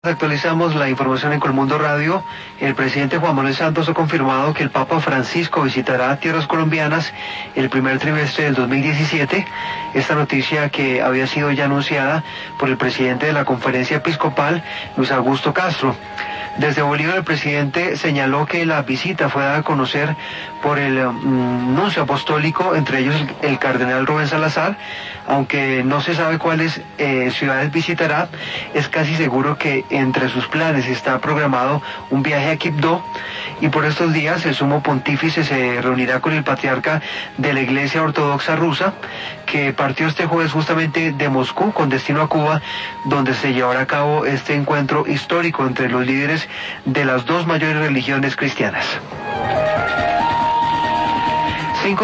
Actualizamos la información en Colmundo Radio. El presidente Juan Manuel Santos ha confirmado que el Papa Francisco visitará tierras colombianas el primer trimestre del 2017. Esta noticia que había sido ya anunciada por el presidente de la Conferencia Episcopal, Luis Augusto Castro. Desde Bolívar, el presidente señaló que la visita fue dada a conocer por el nuncio apostólico, entre ellos el cardenal Rubén Salazar. Aunque no se sabe cuáles ciudades visitará, es casi seguro que entre sus planes está programado un viaje a Quibdó, y por estos días el sumo pontífice se reunirá con el patriarca de la Iglesia Ortodoxa Rusa, que partió este jueves justamente de Moscú con destino a Cuba, donde se llevará a cabo este encuentro histórico entre los líderes de las dos mayores religiones cristianas.